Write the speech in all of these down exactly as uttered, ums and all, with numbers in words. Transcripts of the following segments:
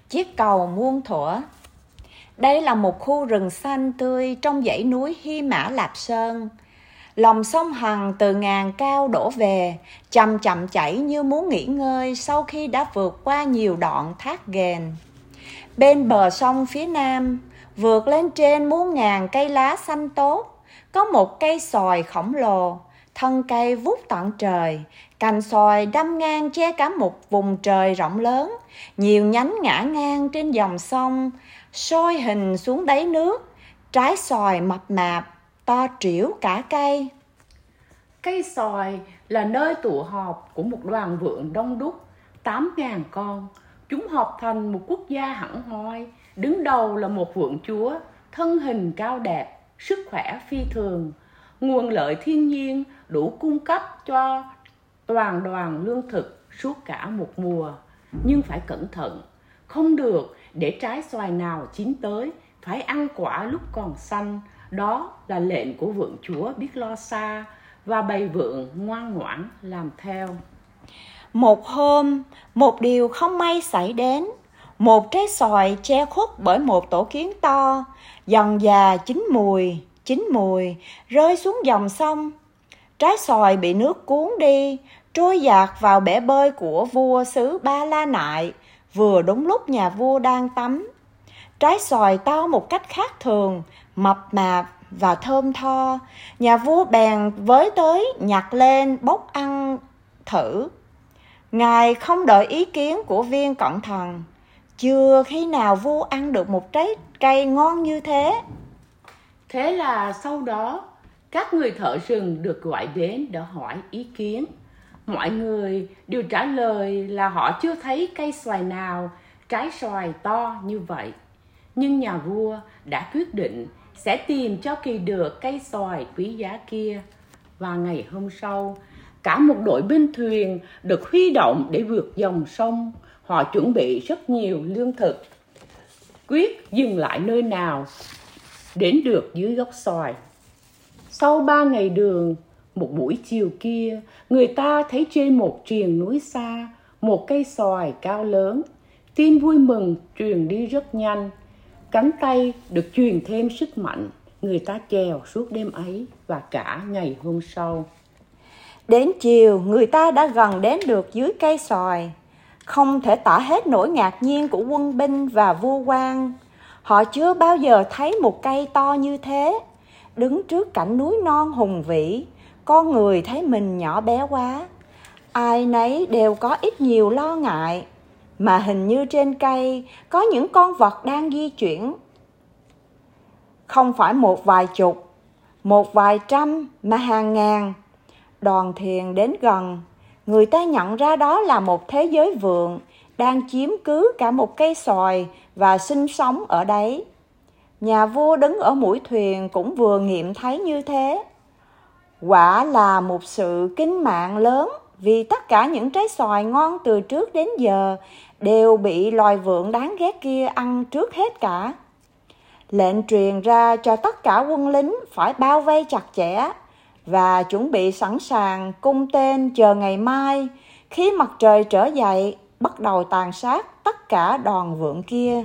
chiếc cầu muôn thuở. Đây là một khu rừng xanh tươi trong dãy núi Hy Mã Lạp Sơn. Lòng sông Hằng từ ngàn cao đổ về, chậm chậm chảy như muốn nghỉ ngơi sau khi đã vượt qua nhiều đoạn thác ghềnh. Bên bờ sông phía nam, vượt lên trên muôn ngàn cây lá xanh tốt, có một cây sòi khổng lồ, thân cây vút tận trời, cành sòi đâm ngang che cả một vùng trời rộng lớn, nhiều nhánh ngả ngang trên dòng sông, soi hình xuống đáy nước, trái sòi mập mạp, to trĩu cả cây. Cây sòi là nơi tụ họp của một đoàn vượn đông đúc, tám ngàn con. Chúng họp thành một quốc gia hẳn hoi. Đứng đầu là một vượn chúa, thân hình cao đẹp, sức khỏe phi thường. Nguồn lợi thiên nhiên đủ cung cấp cho toàn đoàn lương thực suốt cả một mùa. Nhưng phải cẩn thận, không được để trái xoài nào chín tới, phải ăn quả lúc còn xanh. Đó là lệnh của vượn chúa biết lo xa, và bầy vượn ngoan ngoãn làm theo. Một hôm, một điều không may xảy đến. Một trái xoài che khuất bởi một tổ kiến to, dần dà chín mùi, chín mùi, rơi xuống dòng sông. Trái xoài bị nước cuốn đi, trôi dạt vào bể bơi của vua xứ Ba La Nại, vừa đúng lúc nhà vua đang tắm. Trái xoài to một cách khác thường, mập mạp và thơm tho. Nhà vua bèn với tới nhặt lên bốc ăn thử. Ngài không đợi ý kiến của viên cận thần. Chưa khi nào vua ăn được một trái cây ngon như thế. Thế là sau đó, các người thợ rừng được gọi đến để hỏi ý kiến. Mọi người đều trả lời là họ chưa thấy cây xoài nào trái xoài to như vậy. Nhưng nhà vua đã quyết định sẽ tìm cho kỳ được cây xoài quý giá kia. Và ngày hôm sau, cả một đội binh thuyền được huy động để vượt dòng sông. Họ chuẩn bị rất nhiều lương thực, quyết dừng lại nơi nào đến được dưới gốc xoài. Sau ba ngày đường, một buổi chiều kia, người ta thấy trên một triền núi xa một cây xoài cao lớn. Tin vui mừng truyền đi rất nhanh. Cánh tay được truyền thêm sức mạnh. Người ta chèo suốt đêm ấy và cả ngày hôm sau. Đến chiều, người ta đã gần đến được dưới cây xoài. Không thể tả hết nỗi ngạc nhiên của quân binh và vua quan. Họ chưa bao giờ thấy một cây to như thế. Đứng trước cảnh núi non hùng vĩ, con người thấy mình nhỏ bé quá. Ai nấy đều có ít nhiều lo ngại. Mà hình như trên cây có những con vật đang di chuyển. Không phải một vài chục, một vài trăm mà hàng ngàn. Đoàn thuyền đến gần, người ta nhận ra đó là một thế giới vượn đang chiếm cứ cả một cây xoài và sinh sống ở đấy. Nhà vua đứng ở mũi thuyền cũng vừa nghiệm thấy như thế. Quả là một sự kinh mạng lớn, vì tất cả những trái xoài ngon từ trước đến giờ đều bị loài vượn đáng ghét kia ăn trước hết cả. Lệnh truyền ra cho tất cả quân lính phải bao vây chặt chẽ và chuẩn bị sẵn sàng cung tên chờ ngày mai, khi mặt trời trở dậy, bắt đầu tàn sát tất cả đoàn vượn kia.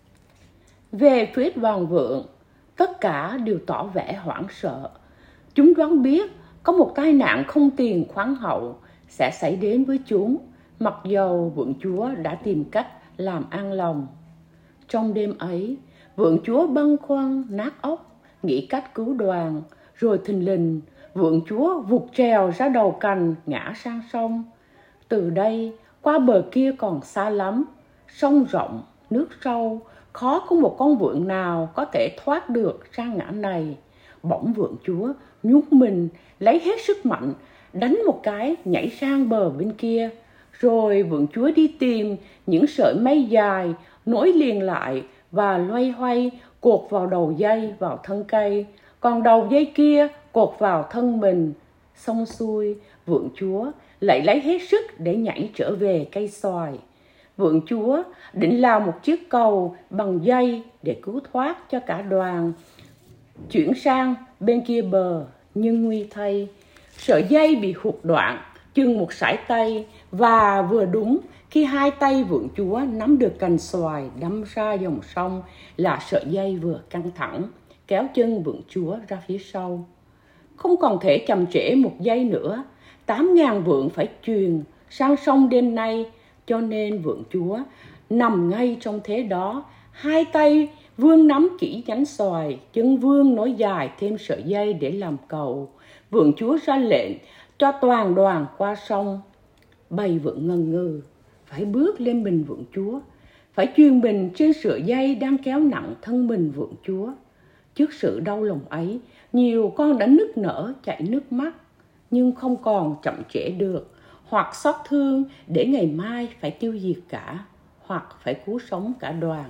Về phía đoàn vượn, tất cả đều tỏ vẻ hoảng sợ. Chúng đoán biết có một tai nạn không tiền khoáng hậu sẽ xảy đến với chúng, mặc dầu vượn chúa đã tìm cách làm an lòng. Trong đêm ấy, vượn chúa bâng khuâng nát óc, nghĩ cách cứu đoàn, rồi thình lình vượn chúa vụt trèo ra đầu cành ngã sang sông. Từ đây qua bờ kia còn xa lắm, sông rộng, nước sâu, khó có một con vượn nào có thể thoát được ra ngã này. Bỗng vượn chúa nhún mình, lấy hết sức mạnh, đánh một cái nhảy sang bờ bên kia. Rồi vượn chúa đi tìm những sợi mây dài, nối liền lại và loay hoay cột vào đầu dây vào thân cây, còn đầu dây kia cột vào thân mình. Xong xuôi, vượn chúa lại lấy hết sức để nhảy trở về cây xoài. Vượn chúa định làm một chiếc cầu bằng dây để cứu thoát cho cả đoàn chuyển sang bên kia bờ, nhưng nguy thay, sợi dây bị hụt đoạn chừng một sải tay, và vừa đúng Khi hai tay vượng chúa nắm được cành xoài đâm ra dòng sông là sợi dây vừa căng thẳng, kéo chân vượng chúa ra phía sau. Không còn thể chậm trễ một giây nữa, tám ngàn vượng phải truyền sang sông đêm nay, cho nên vượng chúa nằm ngay trong thế đó, hai tay vương nắm kỹ nhánh xoài, chân vương nối dài thêm sợi dây để làm cầu. Vượng chúa ra lệnh cho toàn đoàn qua sông. Bầy vượng ngần ngừ, phải bước lên mình vượng chúa, phải truyền mình trên sợi dây đang kéo nặng thân mình vượng chúa. Trước sự đau lòng ấy, nhiều con đã nức nở chảy nước mắt, nhưng không còn chậm trễ được, hoặc xót thương để ngày mai phải tiêu diệt cả, hoặc phải cứu sống cả đoàn.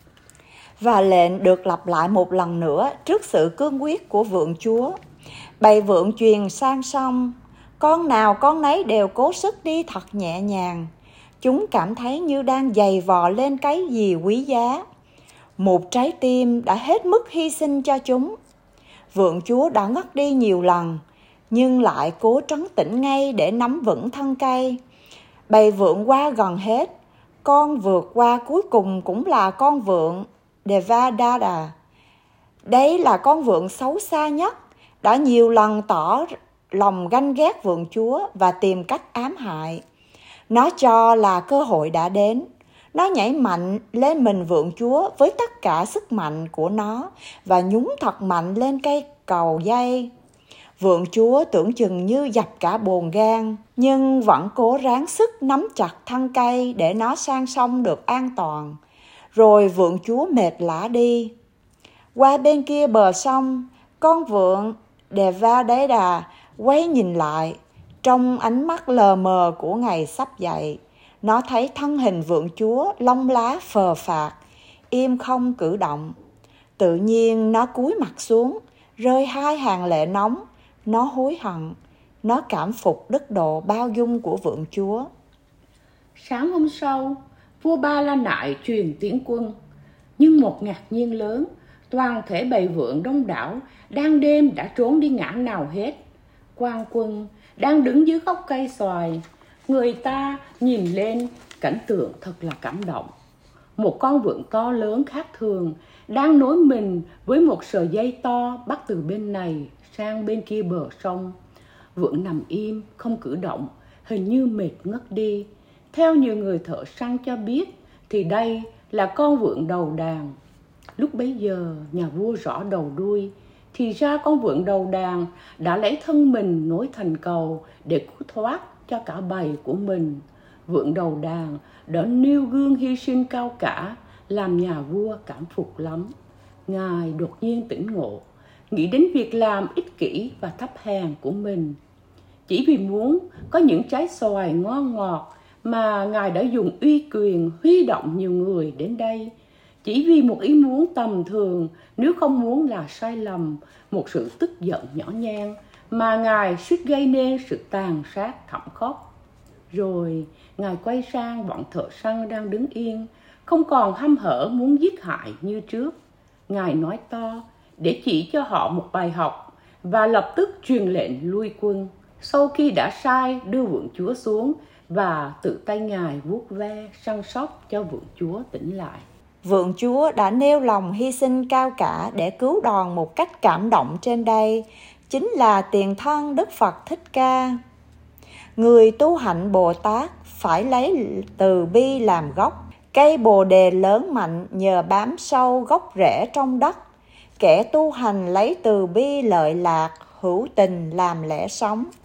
Và lệnh được lặp lại một lần nữa trước sự cương quyết của vượng chúa. Bầy vượng truyền sang sông, con nào con nấy đều cố sức đi thật nhẹ nhàng. Chúng cảm thấy như đang giày vò lên cái gì quý giá. Một trái tim đã hết mức hy sinh cho chúng. Vượng chúa đã ngất đi nhiều lần, nhưng lại cố trấn tĩnh ngay để nắm vững thân cây. Bầy vượng qua gần hết. Con vượt qua cuối cùng cũng là con vượng Devadatta. Đây là con vượng xấu xa nhất, đã nhiều lần tỏ lòng ganh ghét vượng chúa và tìm cách ám hại. Nó cho là cơ hội đã đến. Nó nhảy mạnh lên mình vượng chúa với tất cả sức mạnh của nó và nhúng thật mạnh lên cây cầu dây. Vượng chúa tưởng chừng như dập cả bồn gan, nhưng vẫn cố ráng sức nắm chặt thân cây để nó sang sông được an toàn. Rồi vượng chúa mệt lả đi. Qua bên kia bờ sông, con vượng Devadatta quay nhìn lại. Trong ánh mắt lờ mờ của ngày sắp dậy, nó thấy thân hình vượng chúa lông lá phờ phạc, im không cử động. Tự nhiên nó cúi mặt xuống, rơi hai hàng lệ nóng. Nó hối hận, nó cảm phục đức độ bao dung của vượng chúa. Sáng hôm sau, vua Ba La Nại truyền tiến quân, nhưng một ngạc nhiên lớn, toàn thể bầy vượng đông đảo đang đêm đã trốn đi ngả nào hết. Quan quân đang đứng dưới gốc cây xoài, người ta nhìn lên cảnh tượng thật là cảm động. Một con vượn to lớn khác thường đang nối mình với một sợi dây to bắt từ bên này sang bên kia bờ sông. Vượn nằm im không cử động, hình như mệt ngất đi. Theo nhiều người thợ săn cho biết thì đây là con vượn đầu đàn. Lúc bấy giờ nhà vua rõ đầu đuôi, thì ra con vượn đầu đàn đã lấy thân mình nối thành cầu để cứu thoát cho cả bầy của mình. Vượn đầu đàn đã nêu gương hy sinh cao cả, làm nhà vua cảm phục lắm. Ngài đột nhiên tỉnh ngộ, nghĩ đến việc làm ích kỷ và thấp hèn của mình. Chỉ vì muốn có những trái xoài ngon ngọt mà Ngài đã dùng uy quyền huy động nhiều người đến đây. Chỉ vì một ý muốn tầm thường, nếu không muốn là sai lầm, một sự tức giận nhỏ nhen mà Ngài suýt gây nên sự tàn sát thảm khốc. Rồi Ngài quay sang bọn thợ săn đang đứng yên, không còn hăm hở muốn giết hại như trước. Ngài nói to để chỉ cho họ một bài học và lập tức truyền lệnh lui quân. Sau khi đã sai đưa vượn chúa xuống và tự tay Ngài vuốt ve săn sóc cho vượn chúa tỉnh lại. Vượng chúa đã nêu lòng hy sinh cao cả để cứu đoàn một cách cảm động trên đây, chính là tiền thân Đức Phật Thích Ca. Người tu hạnh Bồ Tát phải lấy từ bi làm gốc. Cây bồ đề lớn mạnh nhờ bám sâu gốc rễ trong đất. Kẻ tu hành lấy từ bi lợi lạc, hữu tình làm lẽ sống.